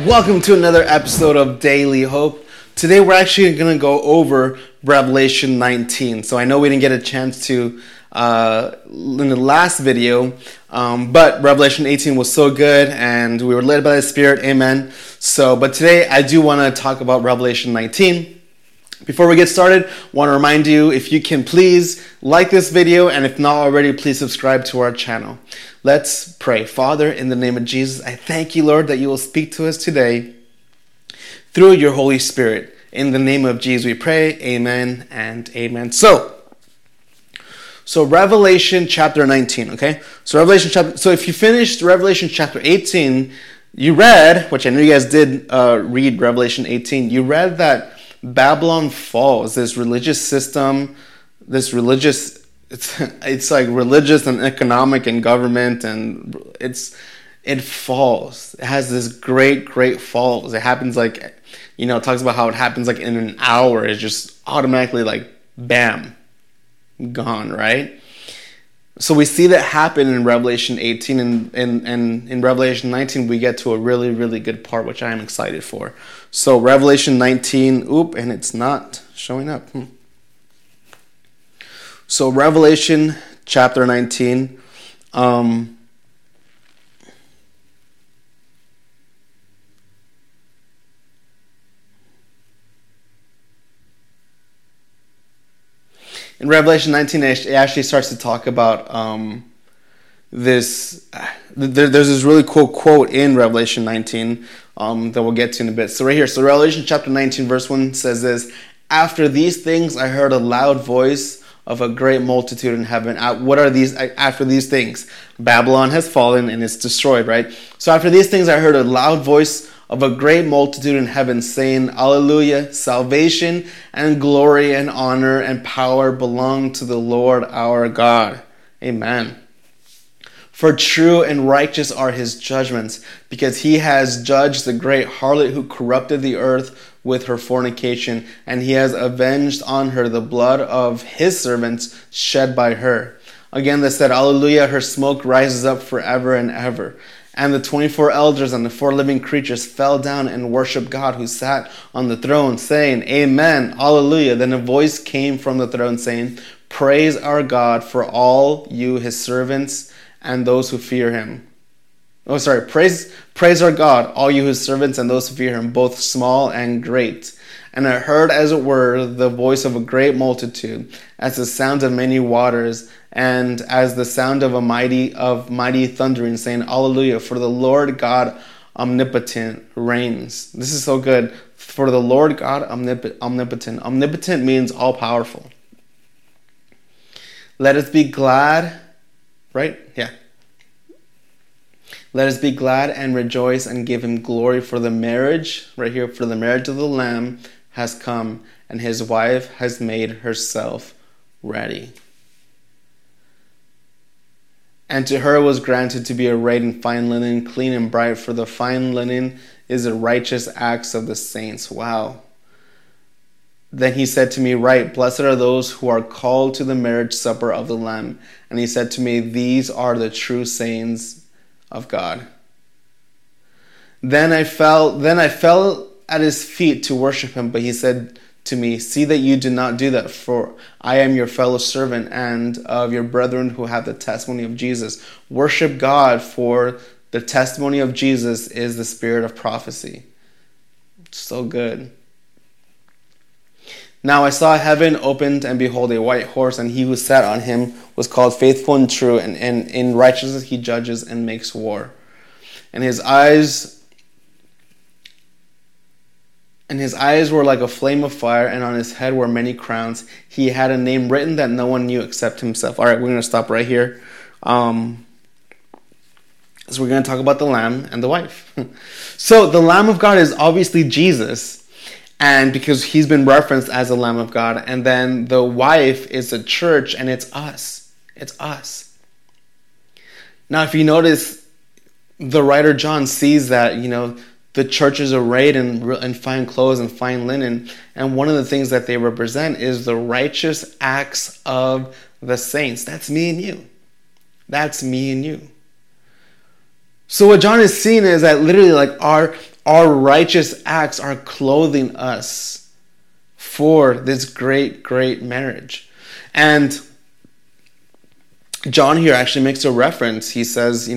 Welcome to another episode of Daily Hope. Today we're actually going to go over Revelation 19. So I know we didn't get a chance to in the last video, but Revelation 18 was so good and we were led by the Spirit, amen. But today I do want to talk about Revelation 19. Before we get started, I want to remind you, if you can please like this video, and if not already, please subscribe to our channel. Let's pray. Father, in the name of Jesus, I thank you, Lord, that you will speak to us today through your Holy Spirit. In the name of Jesus we pray, amen and amen. So Revelation chapter 19, okay? So if you finished Revelation chapter 18, you read, which I know you guys did read Revelation 18, you read that Babylon falls, this religious system, it's like religious and economic and government, and it falls. It has this great falls. It happens it talks about how it happens like in an hour. It's just automatically like bam, gone, right? So we see that happen in Revelation 18, and in Revelation 19 we get to a really good part, which I am excited for. So Revelation 19, and it's not showing up. So Revelation chapter 19, in Revelation 19, it actually starts to talk about this. There's this really cool quote in Revelation 19 that we'll get to in a bit. So right here, so Revelation chapter 19, verse 1 says this: "After these things I heard a loud voice of a great multitude in heaven." What are these? After these things, Babylon has fallen and it's destroyed, right? So after these things I heard a loud voice of a great multitude in heaven saying, "Alleluia, salvation and glory and honor and power belong to the Lord our God. Amen. For true and righteous are his judgments, because he has judged the great harlot who corrupted the earth with her fornication, and he has avenged on her the blood of his servants shed by her." Again, they said, "Alleluia, her smoke rises up forever and ever." And the 24 elders and the 4 living creatures fell down and worshiped God who sat on the throne, saying, "Amen, Alleluia." Then a voice came from the throne saying, "Praise our God for all you his servants and those who fear him." Praise our God, all you his servants and those who fear him, both small and great. And I heard, as it were, the voice of a great multitude, as the sound of many waters, and as the sound of mighty thundering, saying, "Alleluia, for the Lord God omnipotent reigns." This is so good. For the Lord God omnipotent. Omnipotent means all powerful. Let us be glad, right? Yeah. Let us be glad and rejoice and give him glory, for the marriage, right here, for the marriage of the Lamb has come, and his wife has made herself ready. And to her was granted to be arrayed in fine linen, clean and bright, for the fine linen is the righteous acts of the saints. Wow. Then he said to me, "Write, blessed are those who are called to the marriage supper of the Lamb." And he said to me, "These are the true sayings of God." Then I fell at his feet to worship him, but he said to me, "See that you do not do that, for I am your fellow servant and of your brethren who have the testimony of Jesus. Worship God, for the testimony of Jesus is the spirit of prophecy." So good. Now I saw heaven opened, and behold, a white horse, and he who sat on him was called Faithful and True, and in righteousness he judges and makes war. And his eyes were like a flame of fire, and on his head were many crowns. He had a name written that no one knew except himself. All right, we're going to stop right here. So we're going to talk about the Lamb and the wife. So the Lamb of God is obviously Jesus, and because he's been referenced as the Lamb of God. And then the wife is the church, and it's us. It's us. Now, if you notice, the writer John sees that, the church is arrayed in fine clothes and fine linen. And one of the things that they represent is the righteous acts of the saints. That's me and you. That's me and you. So what John is seeing is that literally like Our righteous acts are clothing us for this great, great marriage. And John here actually makes a reference. He says,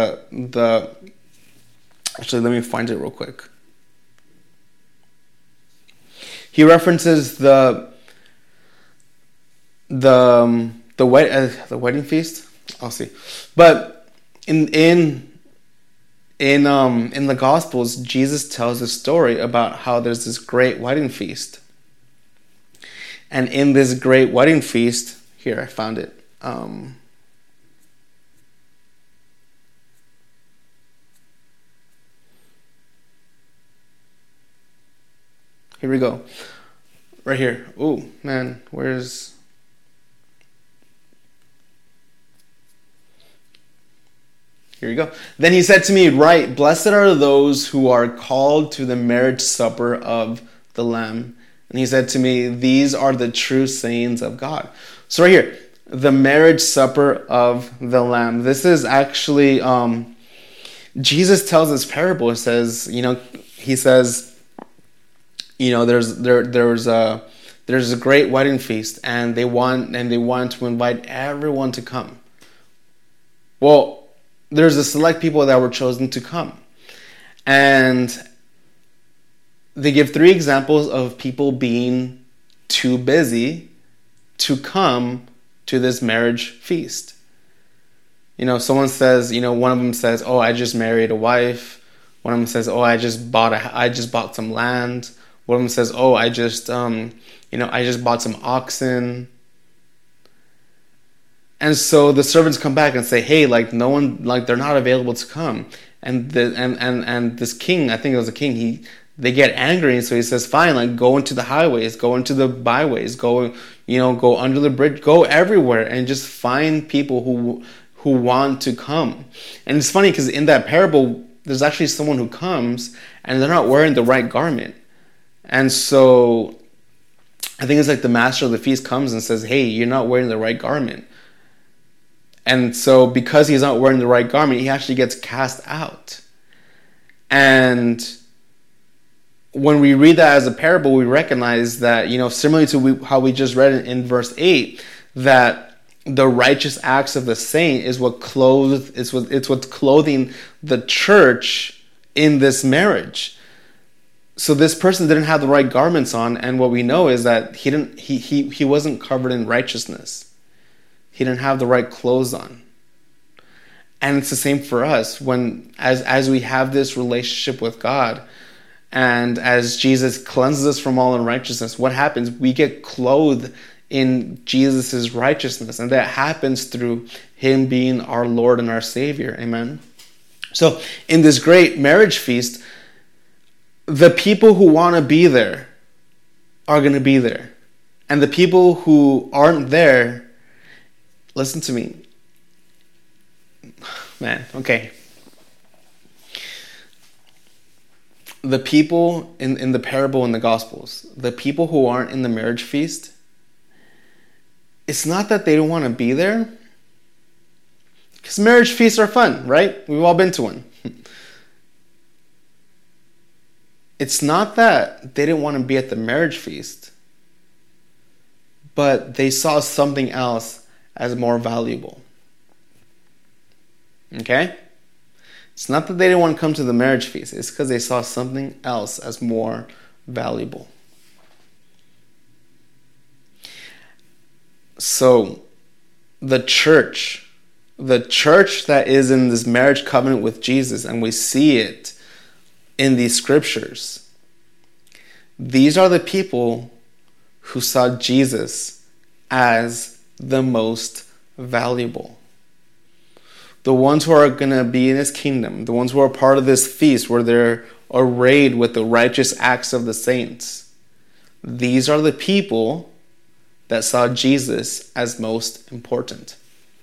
actually, let me find it real quick. He references the wedding feast. I'll see, but in the Gospels, Jesus tells a story about how there's this great wedding feast, and in this great wedding feast, here I found it. Here we go. Right here. Oh, man, where's... Here you go. Then he said to me, "Right, blessed are those who are called to the marriage supper of the Lamb." And he said to me, "These are the true sayings of God." So right here, the marriage supper of the Lamb. This is actually, Jesus tells this parable. It says, he says, there's a great wedding feast, and they want to invite everyone to come. Well, there's a select people that were chosen to come. And they give 3 examples of people being too busy to come to this marriage feast. Someone says, one of them says, "Oh, I just married a wife." One of them says, "Oh, I just bought some land." One of them says, "Oh, I just bought some oxen." And so the servants come back and say, "Hey, no one, they're not available to come." And this king, I think it was a king, they get angry, and so he says, "Fine, go into the highways, go into the byways, go under the bridge, go everywhere, and just find people who want to come." And it's funny because in that parable, there's actually someone who comes and they're not wearing the right garment. And so I think it's like the master of the feast comes and says, "Hey, you're not wearing the right garment." And so because he's not wearing the right garment, he actually gets cast out. And when we read that as a parable, we recognize that, similarly to how we just read it in verse 8, that the righteous acts of the saint is what's clothing the church in this marriage. So this person didn't have the right garments on, and what we know is that he wasn't covered in righteousness. He didn't have the right clothes on. And it's the same for us as we have this relationship with God, and as Jesus cleanses us from all unrighteousness, what happens? We get clothed in Jesus' righteousness, and that happens through him being our Lord and our Savior. Amen. So in this great marriage feast, the people who want to be there are going to be there. And the people who aren't there, listen to me. Man, okay. The people in the parable in the Gospels, the people who aren't in the marriage feast, it's not that they don't want to be there. Because marriage feasts are fun, right? We've all been to one. It's not that they didn't want to be at the marriage feast, but they saw something else as more valuable. Okay? It's not that they didn't want to come to the marriage feast. It's because they saw something else as more valuable. So, the church that is in this marriage covenant with Jesus, and we see it in these scriptures, these are the people who saw Jesus as the most valuable. The ones who are going to be in his kingdom, the ones who are part of this feast where they're arrayed with the righteous acts of the saints. These are the people that saw Jesus as most important.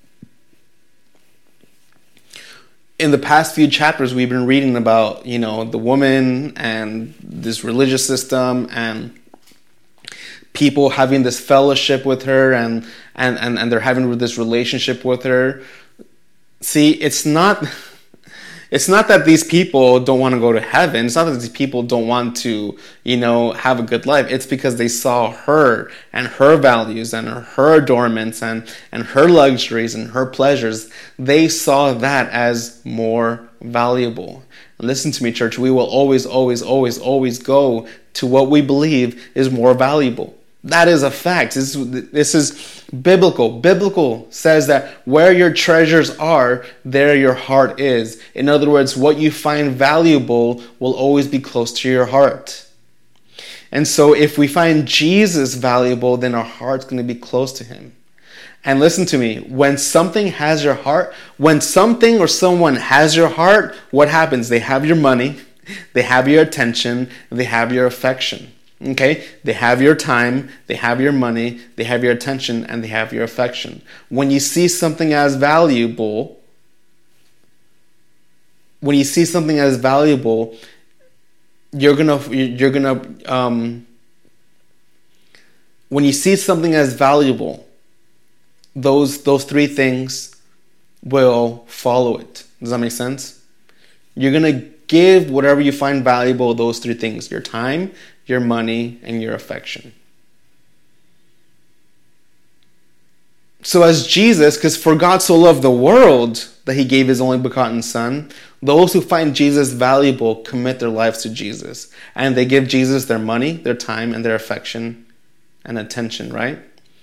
In the past few chapters, we've been reading about, the woman and this religious system and people having this fellowship with her and they're having this relationship with her. See, it's not It's not that these people don't want to go to heaven. It's not that these people don't want to, have a good life. It's because they saw her and her values and her adornments and her luxuries and her pleasures. They saw that as more valuable. Listen to me, church. We will always, always, always, always go to what we believe is more valuable. That is a fact. This is biblical. Biblical says that where your treasures are, there your heart is. In other words, what you find valuable will always be close to your heart. And so if we find Jesus valuable, then our heart's going to be close to him. And listen to me, when something has your heart, when something or someone has your heart, what happens? They have your money, they have your attention, they have your affection. Okay? They have your time, they have your money, they have your attention, and they have your affection. When you see something as valuable, when you see something as valuable, when you see something as valuable, those three things will follow it. Does that make sense? You're going to give whatever you find valuable those three things: your time, your money, and your affection. So as Jesus, because for God so loved the world that he gave his only begotten Son, those who find Jesus valuable commit their lives to Jesus. And they give Jesus their money, their time, and their affection and attention, right?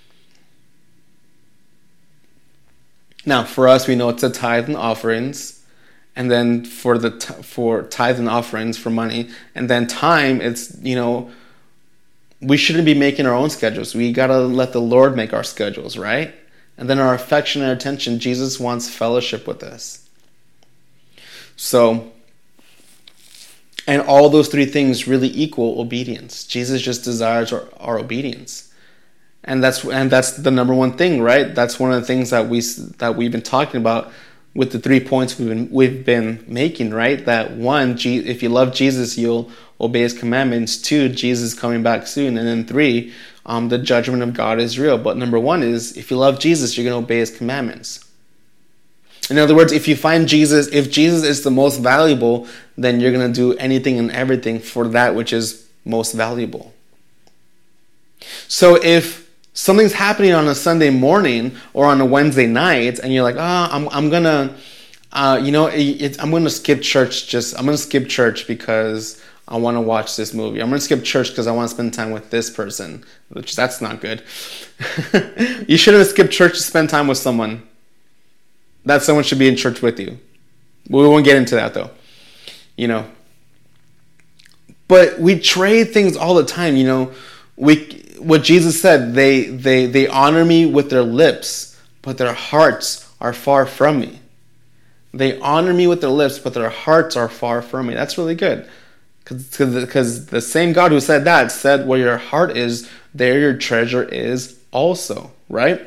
Now, for us, we know it's a tithe and offerings. And then for tithe and offerings for money. And then time, it's, we shouldn't be making our own schedules. We got to let the Lord make our schedules, right? And then our affection and attention, Jesus wants fellowship with us. So, and all those three things really equal obedience. Jesus just desires our obedience. And that's the number one thing, right? That's one of the things that we've been talking about with the 3 points we've been making, right? That one, if you love Jesus, you'll obey his commandments. 2, Jesus is coming back soon. And then 3, the judgment of God is real. But number 1 is, if you love Jesus, you're going to obey his commandments. In other words, if Jesus is the most valuable, then you're going to do anything and everything for that which is most valuable. So if something's happening on a Sunday morning or on a Wednesday night, and you're like, I'm gonna skip church. I'm gonna skip church because I want to watch this movie. I'm gonna skip church because I want to spend time with this person. Which that's not good. You shouldn't skip church to spend time with someone. That someone should be in church with you. We won't get into that though. But we trade things all the time. What Jesus said, they honor me with their lips, but their hearts are far from me. They honor me with their lips, but their hearts are far from me. That's really good. Because the same God who said that said, where your heart is, there your treasure is also, right?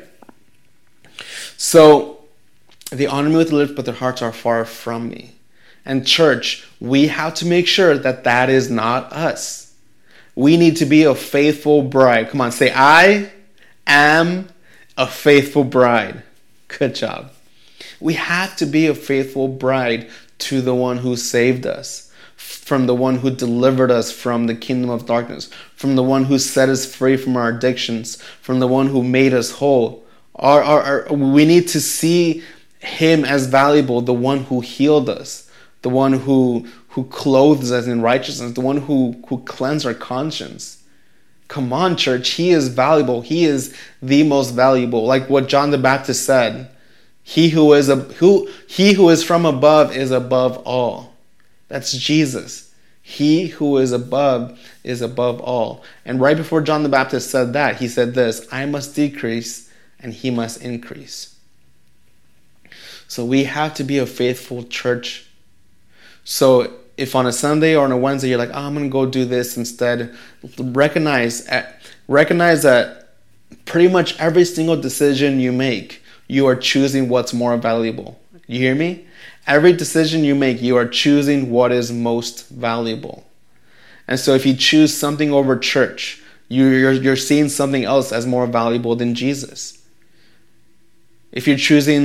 So, they honor me with their lips, but their hearts are far from me. And church, we have to make sure that is not us. We need to be a faithful bride. Come on, say, I am a faithful bride. Good job. We have to be a faithful bride to the one who saved us, from the one who delivered us from the kingdom of darkness, from the one who set us free from our addictions, from the one who made us whole. We need to see him as valuable, the one who healed us, the one who clothes us in righteousness, the one who cleansed our conscience. Come on, church. He is valuable. He is the most valuable. Like what John the Baptist said, he who is from above is above all. That's Jesus. He who is above all. And right before John the Baptist said that, he said this, I must decrease and he must increase. So we have to be a faithful church. So if on a Sunday or on a Wednesday you're like, I'm going to go do this instead, recognize that pretty much every single decision you make, you are choosing what's more valuable. You hear me? Every decision you make, you are choosing what is most valuable. And so if you choose something over church, you're seeing something else as more valuable than Jesus. If you're choosing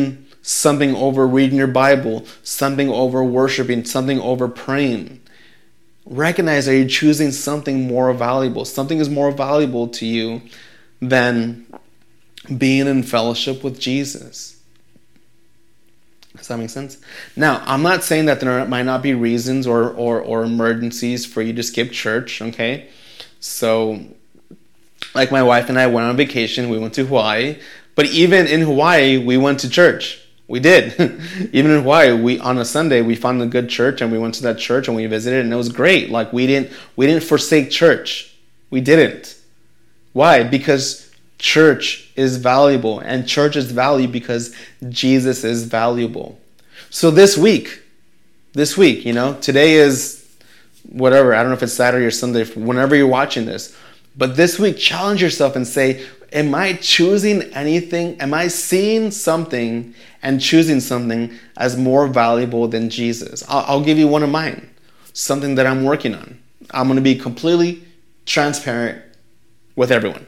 something over reading your Bible, something over worshiping, something over praying. Recognize that you're choosing something more valuable. Something is more valuable to you than being in fellowship with Jesus. Does that make sense? Now, I'm not saying that there might not be reasons or emergencies for you to skip church, okay? So, like my wife and I went on vacation. We went to Hawaii. But even in Hawaii, we went to church. We did. Even in Hawaii, on a Sunday, we found a good church and we went to that church and we visited and it was great. Like we didn't forsake church. We didn't. Why? Because church is valuable and church is valued because Jesus is valuable. So this week, today is whatever. I don't know if it's Saturday or Sunday, whenever you're watching this. But this week, challenge yourself and say, am I choosing anything? Am I seeing something and choosing something as more valuable than Jesus? I'll give you one of mine, something that I'm working on. I'm going to be completely transparent with everyone.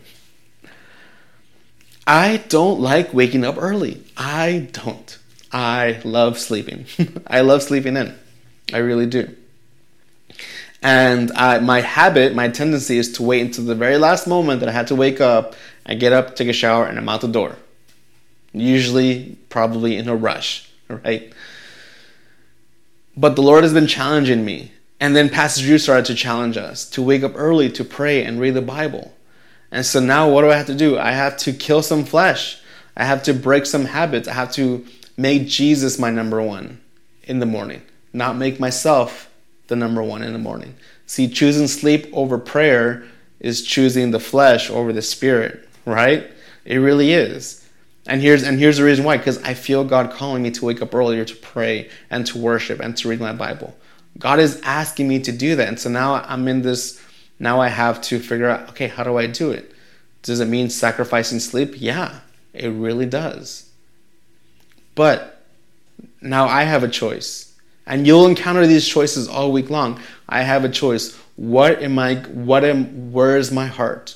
I don't like waking up early. I don't. I love sleeping. I love sleeping in. I really do. And my tendency is to wait until the very last moment that I had to wake up. I get up, take a shower, and I'm out the door. Usually, probably in a rush, right? But the Lord has been challenging me. And then Pastor Drew started to challenge us to wake up early, to pray and read the Bible. And so now what do I have to do? I have to kill some flesh. I have to break some habits. I have to make Jesus my number one in the morning, not make myself the number one in the morning. See, choosing sleep over prayer is choosing the flesh over the spirit, right? It really is. And here's the reason why, because I feel God calling me to wake up earlier to pray and to worship and to read my Bible. God is asking me to do that. And so now now I have to figure out, okay, how do I do it? Does it mean sacrificing sleep? Yeah, it really does. But now I have a choice. And you'll encounter these choices all week long. I have a choice. Where is my heart?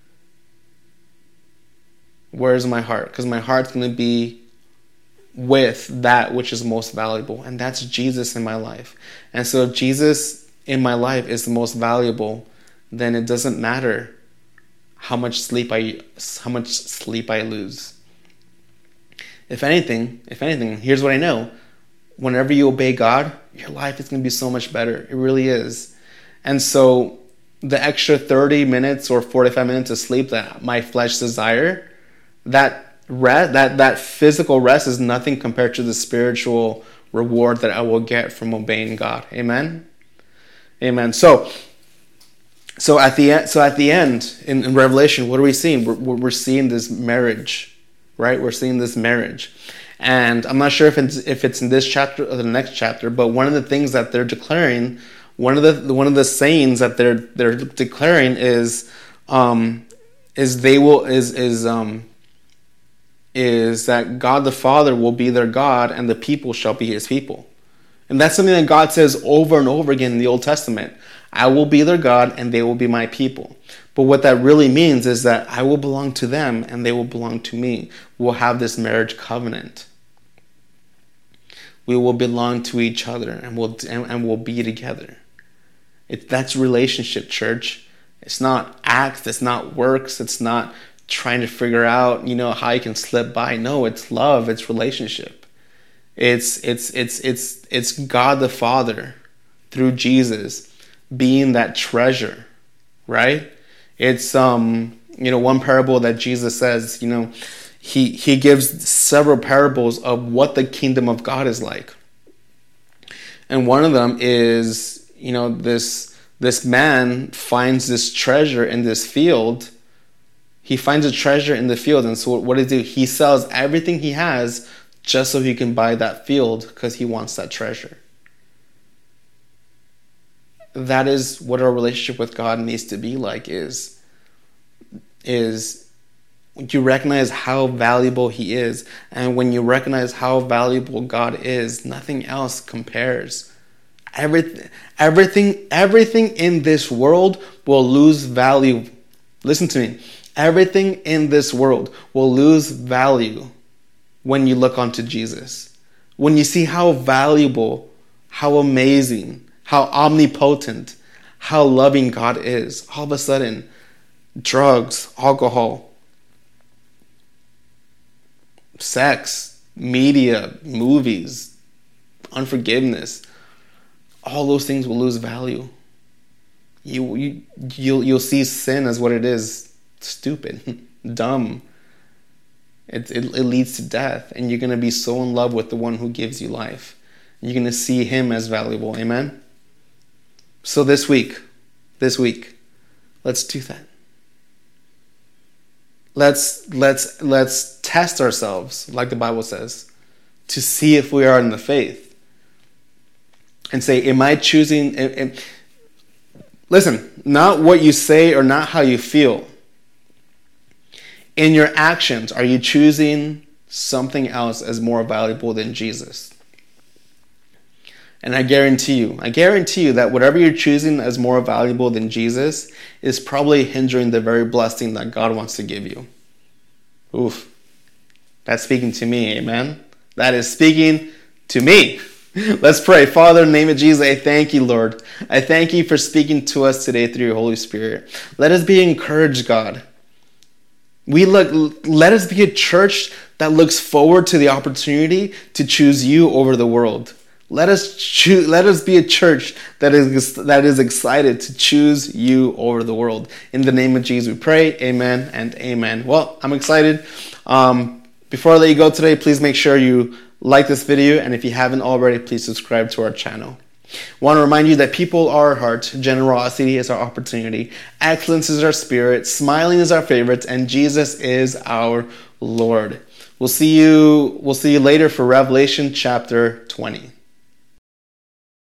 Where is my heart? Because my heart's going to be with that which is most valuable. And that's Jesus in my life. And so if Jesus in my life is the most valuable, then it doesn't matter how much sleep I lose. If anything, here's what I know. Whenever you obey God, your life is going to be so much better. It really is. And so the extra 30 minutes or 45 minutes of sleep that my flesh desire, that physical rest is nothing compared to the spiritual reward that I will get from obeying God. Amen? Amen. So at the end in Revelation, what are we seeing? We're seeing this marriage, right? We're seeing this marriage. And I'm not sure if it's in this chapter or the next chapter, but one of the things that they're declaring, one of the sayings that they're declaring is that God the Father will be their God and the people shall be his people. And that's something that God says over and over again in the Old Testament. I will be their God and they will be my people. But what that really means is that I will belong to them and they will belong to me. We'll have this marriage covenant. We will belong to each other and we'll be together. That's relationship, church. It's not acts, it's not works, it's not trying to figure out, how you can slip by. No, it's love, it's relationship. It's God the Father through Jesus being that treasure, right? It's one parable that Jesus says, he gives several parables of what the kingdom of God is like. And one of them is, this man finds this treasure in this field. He finds a treasure in the field, and so what does he do? He sells everything he has just so he can buy that field because he wants that treasure. That is what our relationship with God needs to be like, is you recognize how valuable he is. And when you recognize how valuable God is, nothing else compares. Everything in this world will lose value. Listen to me. Everything in this world will lose value when you look onto Jesus. When you see how valuable, how amazing, how omnipotent, how loving God is, all of a sudden, drugs, alcohol, sex, media, movies, unforgiveness, all those things will lose value. You'll see sin as what it is: stupid, dumb. It leads to death, and you're going to be so in love with the one who gives you life. You're going to see him as valuable. Amen? So this week, let's do that. Let's test ourselves, like the Bible says, to see if we are in the faith. And say, am I choosing... Listen, not what you say or not how you feel. In your actions, are you choosing something else as more valuable than Jesus? And I guarantee you that whatever you're choosing as more valuable than Jesus is probably hindering the very blessing that God wants to give you. Oof. That's speaking to me, amen? That is speaking to me. Let's pray. Father, in the name of Jesus, I thank you, Lord. I thank you for speaking to us today through your Holy Spirit. Let us be encouraged, God. Let us be a church that looks forward to the opportunity to choose you over the world. Let us be a church that is excited to choose you over the world. In the name of Jesus, we pray. Amen and amen. Well, I'm excited. Before I let you go today, please make sure you like this video, and if you haven't already, please subscribe to our channel. I want to remind you that people are our heart, generosity is our opportunity, excellence is our spirit, smiling is our favorite, and Jesus is our Lord. We'll see you later for Revelation chapter 20.